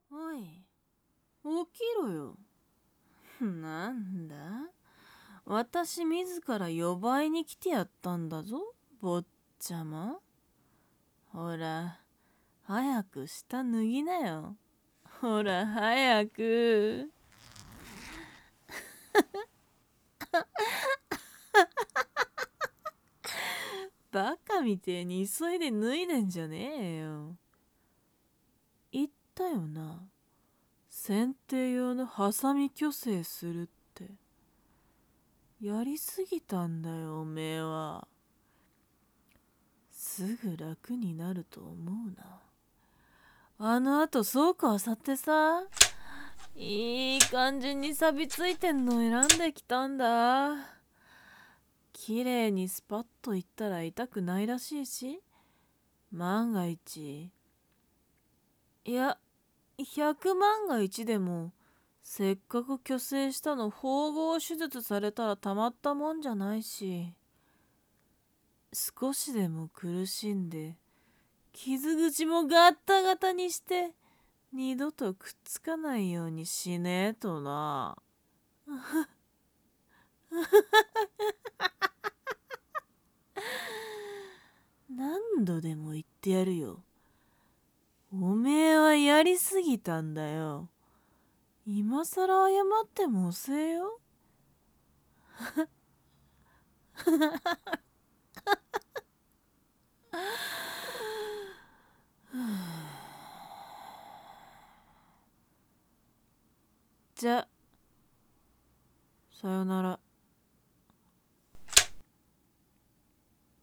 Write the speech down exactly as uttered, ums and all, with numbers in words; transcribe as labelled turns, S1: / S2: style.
S1: おい、起きろよ。なんだ、私自ら呼ばいに来てやったんだぞ、坊ちゃま。ほら、早く下脱ぎなよ。ほら、早く。バカみてえに急いで脱いでんじゃねえよ。言ったよな。剪定用のハサミ矯正するって。やりすぎたんだよ、おめえは。すぐ楽になると思うな。あのあと倉庫あさってさ、いい感じに錆びついてんの選んできたんだ。綺麗にスパッといったら痛くないらしいし、万が一、いや、百万が一でも、せっかく去勢したの縫合手術されたらたまったもんじゃないし、少しでも苦しんで、傷口もガッタガタにして、二度とくっつかないようにしねえとな。何度でも言ってやるよ。おめえはやりすぎたんだよ。今さら謝っても遅えよ。じゃ、さよなら。